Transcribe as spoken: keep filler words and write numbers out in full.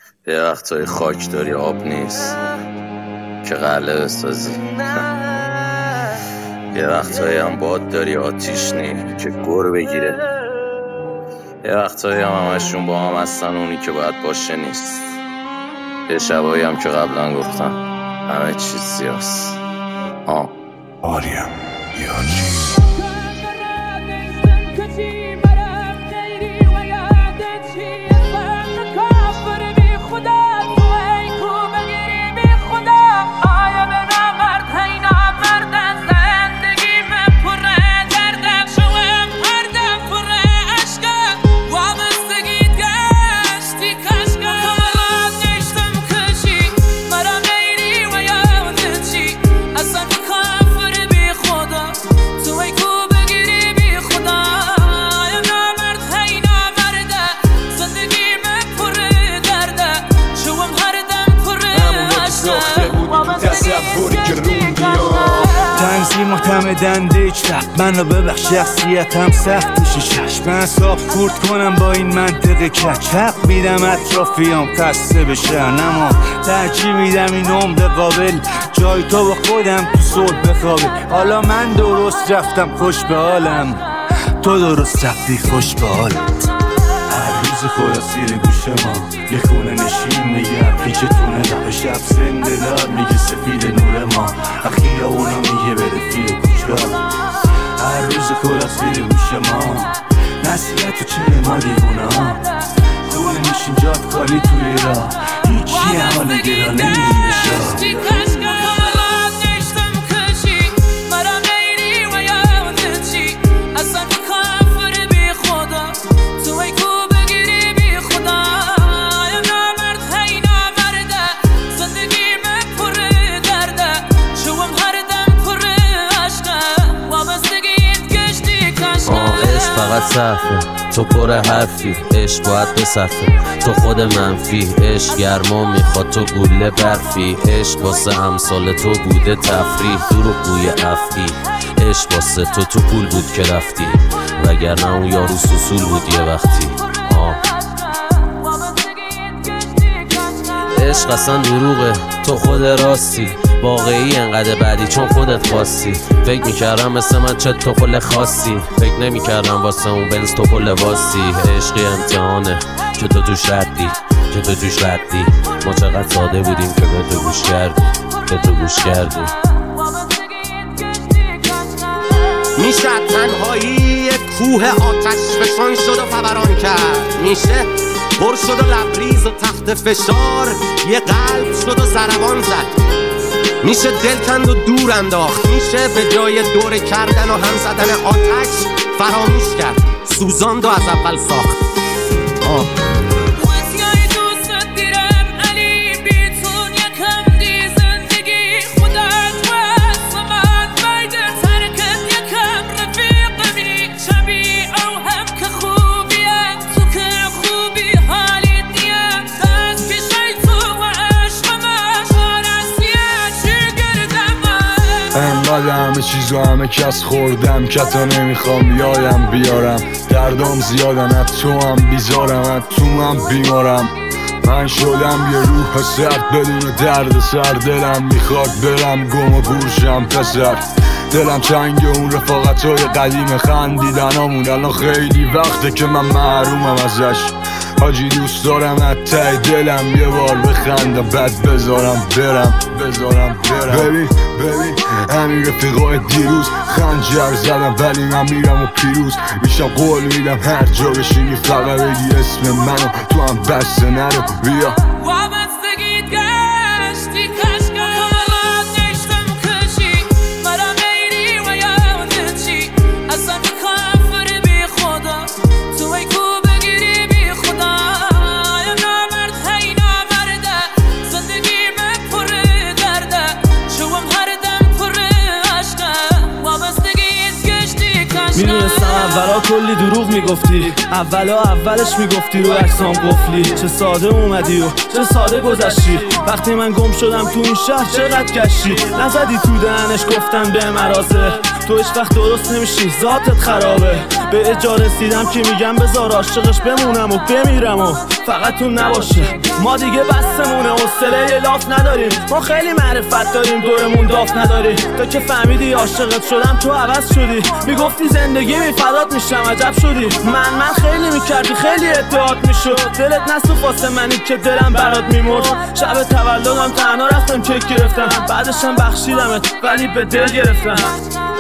یه وقتای خاک داری آب نیست که قلعه بسازی، یه وقتایی هم باد داری آتیش نی که گر بگیره، یه وقتایی هم همشون با هم هستن اونی که باید باشه نیست، یه شبایی هم که قبلا گفتم همه چیز سیاست. آه آریم یاجی تنظیم معتمدن دیجتر منو ببخش شخصیتم سختش چشم من صاف خورد کنم با این منطقه کچ حق میدم اطرافیام خسته بشن اما ترجیح میدم این عمر قابل جای تو با خودم تو صلح بخوابه. حالا من درست رفتم خوش به حالم، تو درست رفتی خوش به حالت. هر روز خدا سیر گوش ما یه خونه نشین میگه پیچتونه لب شب زنده دار میگه سفید نور ما اخیه اونا میگه بره فیر کجا. هر روز خدا سیر گوش ما نصیحت تو چه ما دیوونا خونه نشین جاد کاری توی را هیچی حال گلا نمیشه. فقط صرفه تو پر حرفی، عشق باید بصفه تو خود منفی، عشق گرما میخواد تو گوله برفی، عشق واسه امثال تو بوده تفریح دروغ بوی افعی، عشق واسه تو تو پول بود که رفتی وگرنه اون یارو سوسول بود یه وقتی. آه عشق اصلا دروغه تو خود راستی، واقعی انقدر بعدی چون خودت خواستی. فکر میکردم مثل من چه تو پل خاصی، فکر نمیکردم واسه اون بنز تو پل واسی. عشقی امتحانه که تو توش ردی، که تو توش ردی. ما چقدر ساده بودیم که به تو گوش کردی، به تو گوش کردی. میشه تنهایی یک کوه آتش فشان شد و فوران کرد، میشه پر شد و لبریز و تحت فشار یه قلب شد و ضربان زد، میشه دل کند و دور انداخت، میشه به جای دور کردن و هم زدن آتش فراموش کرد، سوزاند و از اول ساخت. آه. انقدر همه چیزو همه کس خوردم که تا نمیخوام یادم بیارم، دردام زیادن از تو هم بیزارم از تو هم بیمارم. من شدم یه روح سرد بدون درد سر، دلم میخواد برم گم و بورشم پسر، دلم چنگ اون رفاقتای قدیم خندیدنامون الان خیلی وقته که من محرومم ازش. حاجی دوست دارم از ته دلم یه بار بخندم بعد بذارم برم بذارم برم. ببین ببین همین رفیقای دیروز خنجر زدم ولی من میرم و پیروز میشم، قول میدم هر جا بشینی فقط بگی اسم منو تو هم بسته نرو بیا. میدونستم اولا کلی دروغ میگفتی، اولا اولش میگفتی رو عکسام قفلی. چه ساده اومدی و چه ساده گذشتی، وقتی من گم شدم تو این شهر چقدر گشتی. نزدی تو دهنش گفتن به مرازه، تو هیچ وقت درست نمیشی ذاتت خرابه. به اجا رسیدم که میگم بذار عاشقش بمونم و بمیرم و فقط اون نباشه. ما دیگه بسمونه حوصله لاف نداریم، ما خیلی معرفت داریم دورمون داف نداری. تو که فهمیدی عاشقت شدم تو عوض شدی، میگفتی زندگی میفدات میشم عجب شدی. من من خیلی میکردی خیلی اتحاد میشد، دلت نسوخت واسه منی که دلم برات میمرد. شب تولدم تنها رفتم کیک گرفتم، بعدشم بخشیدمت ولی به دل گرفتم.